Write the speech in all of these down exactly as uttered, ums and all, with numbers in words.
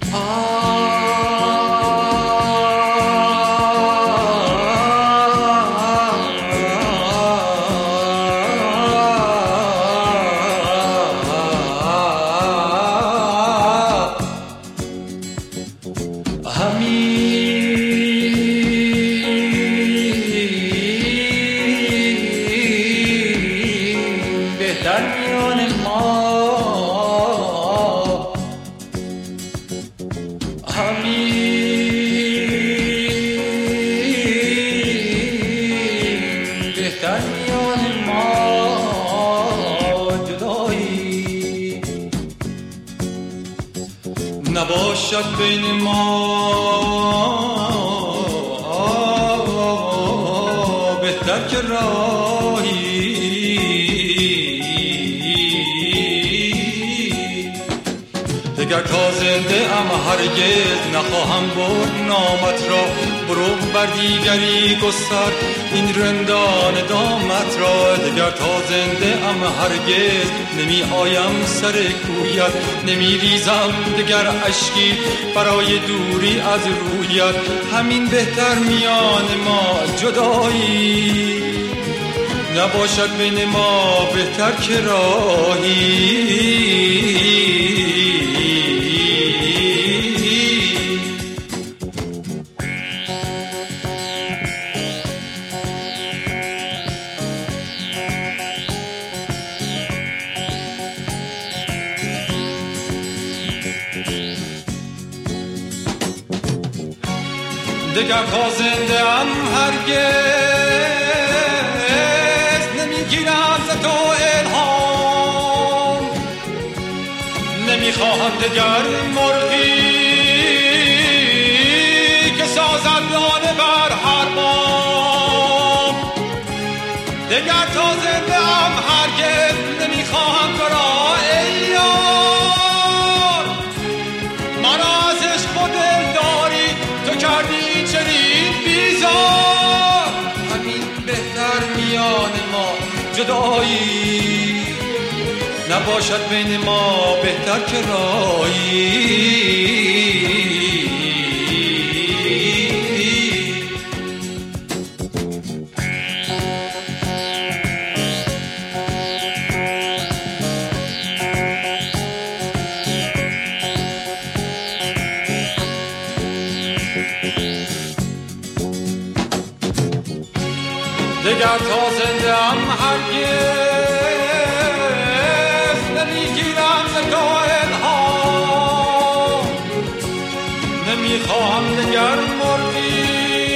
نباشد بین ما بهتر که راهی دگر تا زنده ام هرگز نخواهم برد نامت را. برو بر دیگری گستر این رندان دامت را. دگر تا زنده ام هرگز نمی آیم سر کویت. نمی ریزم دگر اشکی برای دوری از رویت. همین بهتر میان ما جدایی نباشد بین ما بهتر که راهی. دگر تا زنده ام هرگز نمیگیرم ز تو الهام. نمیخواهم دگر مرغی که سازد دانه بر هر بام. دگر تا زنده ام هرگز نمیخواهم تو را ای یار. مرا از عشق و دلداری تو کردی چنین بیزار. همین بهتر میان ما جدایی نباشد بین ما بهتر که راهی. دگر تا زنده ام هرگز نمیگیرم ز تو الهام. نمیخواهم دگر مرغی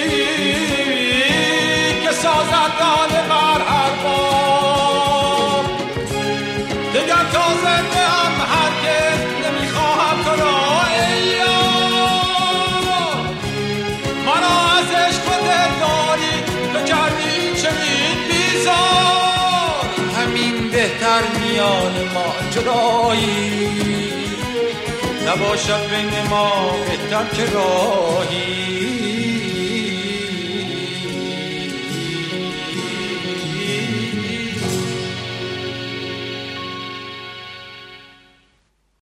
که سازد دانه بر هر بام. دگر تا زنده ام هرگز نمیخواهم تو را ای یار. مرا از عشق و دلداری تو کردی چنین بیزار. همین بهتر میان ما جدایی نباشد بین ما بهتر که راهی.